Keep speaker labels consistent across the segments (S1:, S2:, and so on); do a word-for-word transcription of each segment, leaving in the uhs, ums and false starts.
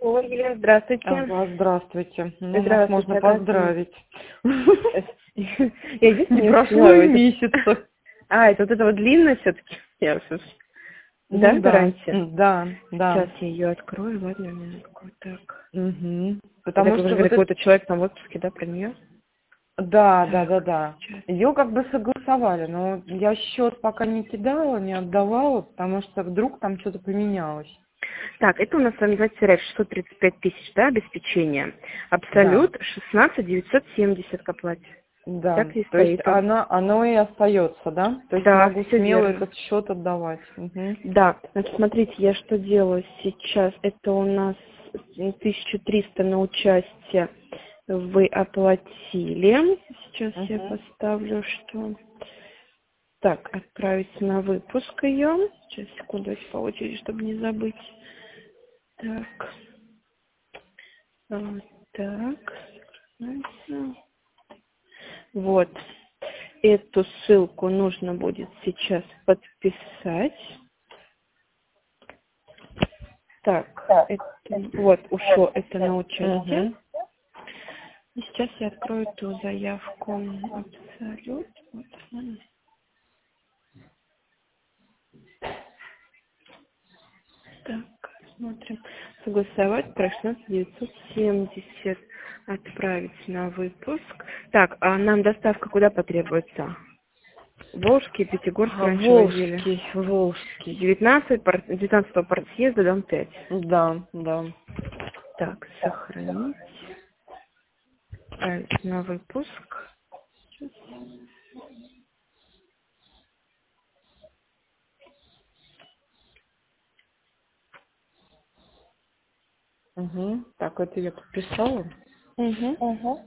S1: Ой, Елена, здравствуйте.
S2: Ага, здравствуйте. Ну, нас
S1: Здравствуйте,
S2: можно
S1: оказывается.
S2: поздравить.
S1: Я здесь
S2: Не
S1: не
S2: прошло
S1: успела.
S2: и
S1: это-
S2: месяца.
S1: А, это вот это вот длинное все-таки? Я всё- Да,
S2: Ну да,
S1: гарантия?
S2: м, да, да.
S1: Сейчас я ее открою, ладно, минутку. Так.
S2: Мгм.
S1: Так,
S2: Потому
S1: вы же
S2: что
S1: говорили,
S2: вот это...
S1: какой-то человек там в отпуске, да, про нее?
S2: Да, да, да,
S1: Так,
S2: да.
S1: сейчас.
S2: Ее как бы согласовали, но я счет пока не кидала, не отдавала, потому что вдруг там что-то поменялось.
S1: Так, это у нас с вами называется РФ шестьсот тридцать пять тысяч, да, обеспечение.
S2: Да,
S1: Абсолют шестнадцать девятьсот семьдесят к оплате.
S2: да.
S1: Так и
S2: То есть
S1: стоит.
S2: она, оно и остается, да? То есть
S1: Да,
S2: могу
S1: все
S2: смело
S1: верно.
S2: этот счет отдавать. Мгм.
S1: Да, значит, смотрите, я что делаю сейчас. Это у нас тысяча триста на участие вы оплатили. Сейчас я
S2: Мгм.
S1: поставлю, что... Так, отправить на выпуск ее. Сейчас, секунду, давайте по очереди, чтобы не забыть. Так, а, так. Вот. Эту ссылку нужно будет сейчас подписать. Так, это, вот, ушло это на участие.
S2: Мгм.
S1: И сейчас я открою ту заявку. Абсолют. Вот она. Так, смотрим. Согласовать про шестнадцать девятьсот семьдесят. Отправить на выпуск. Так, а нам доставка куда потребуется? Волжский, Пятигорск
S2: А,
S1: раньше возили.
S2: Волжский, Волжский.
S1: девятнадцать, пор- девятнадцатого партсъезда, дом пять.
S2: Да, да.
S1: Так, сохранить. Отправить на выпуск.
S2: Угу. Так, это я подписала.
S1: Угу.
S2: Угу.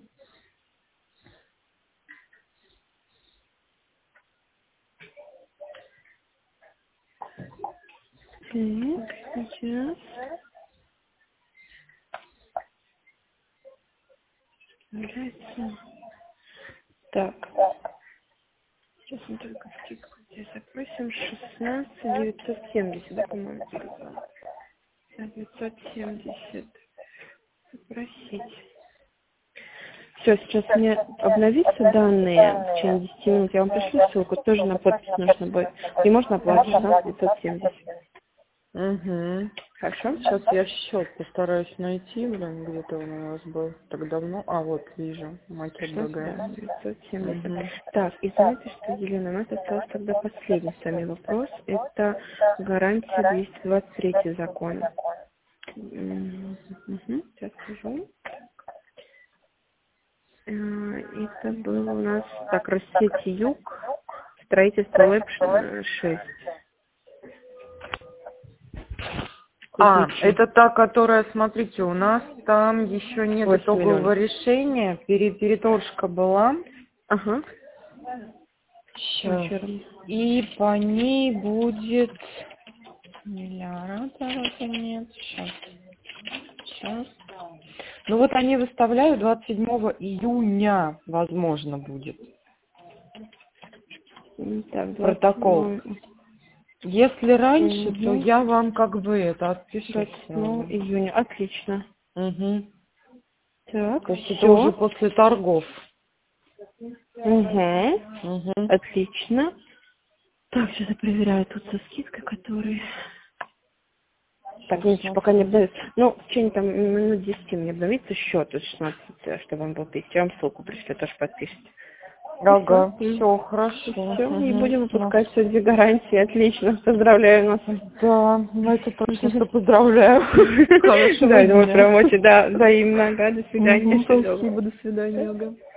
S1: Так, сейчас. Нравится. Так, сейчас мы только скидку здесь запросим. шестнадцать девятьсот семьдесят, да, по-моему, сказала. девятьсот семьдесят. Запросить. Все, сейчас мне обновятся данные в течение десяти минут. Я вам пришлю ссылку, тоже на подпись нужно будет. И можно оплатить шестнадцать девятьсот семьдесят.
S2: Угу.
S1: Хорошо?
S2: Сейчас я счет постараюсь найти, блин, где-то он у нас был так давно. А, вот, вижу, макет
S1: шестнадцать,
S2: БГ.
S1: да, девятьсот семьдесят.
S2: Угу.
S1: Так, и знаете, что, Елена, у нас остался тогда последний с вами вопрос. Это гарантия двести двадцать третий закон. М, мгм, сейчас скажу. Э, Это было у нас, так, Россеть Юг, строительство ЛЭП шесть.
S2: А,
S1: Кузичи.
S2: это та, которая, смотрите, у нас там еще нет
S1: восемь
S2: итогового
S1: миллионов.
S2: решения. Пере- Переторжка была.
S1: Ага.
S2: Сейчас.
S1: Вечером.
S2: И по ней будет... Миллиард, нет, сейчас. Сейчас. Ну вот они выставляют двадцать седьмого июня, возможно, будет
S1: М, Так,
S2: протокол.
S1: двадцать седьмого.
S2: Если раньше, то
S1: Угу.
S2: я вам как бы это отпишу
S1: двадцать седьмого
S2: сразу.
S1: июня. Отлично.
S2: Угу.
S1: Так,
S2: То есть это уже
S1: все.
S2: после торгов.
S1: Угу.
S2: Угу.
S1: Отлично. Так, сейчас я проверяю тут со скидкой, которые... Так, нет, еще пока не обновится. Ну, в течение там минут десяти мне обновится счет от шестнадцати, чтобы он был тысяча. Я вам ссылку пришлю, тоже подпишите.
S2: Ага,
S1: И
S2: все,
S1: все.
S2: хорошо.
S1: И все. И
S2: Угу.
S1: будем выпускать все две гарантии. Отлично. Поздравляю нас.
S2: Да, ну это точно, что поздравляю. Хорошего
S1: Да, я думаю,
S2: дня.
S1: прям очень, да, взаимно. Да, до свидания.
S2: Мгм,
S1: Всего доброго.
S2: спасибо, до свидания. Ага.